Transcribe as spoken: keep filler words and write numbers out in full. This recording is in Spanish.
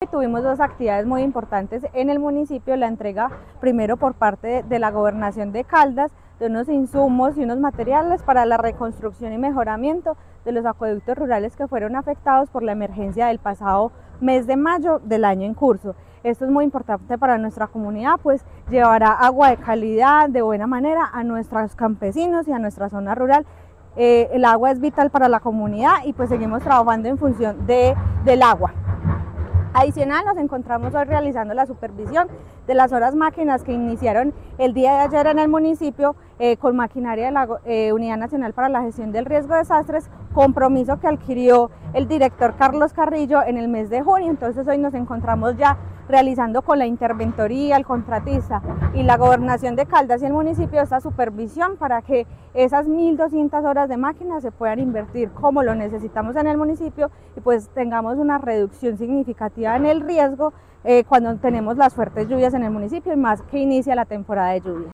Tuvimos dos actividades muy importantes en el municipio, la entrega primero por parte de, de la Gobernación de Caldas de unos insumos y unos materiales para la reconstrucción y mejoramiento de los acueductos rurales que fueron afectados por la emergencia del pasado mes de mayo del año en curso. Esto es muy importante para nuestra comunidad, pues llevará agua de calidad, de buena manera a nuestros campesinos y a nuestra zona rural. Eh, el agua es vital para la comunidad y pues seguimos trabajando en función de, del agua. Adicional, nos encontramos hoy realizando la supervisión de las horas máquinas que iniciaron el día de ayer en el municipio eh, con maquinaria de la eh, Unidad Nacional para la Gestión del Riesgo de Desastres, compromiso que adquirió el director Carlos Carrillo en el mes de junio. Entonces hoy nos encontramos ya realizando con la interventoría, el contratista y la Gobernación de Caldas y el municipio esta supervisión para que esas mil doscientas horas de máquinas se puedan invertir como lo necesitamos en el municipio y pues tengamos una reducción significativa en el riesgo eh, cuando tenemos las fuertes lluvias en el municipio y más que inicia la temporada de lluvia.